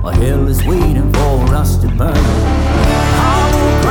or hell is waiting for us to burn. I woke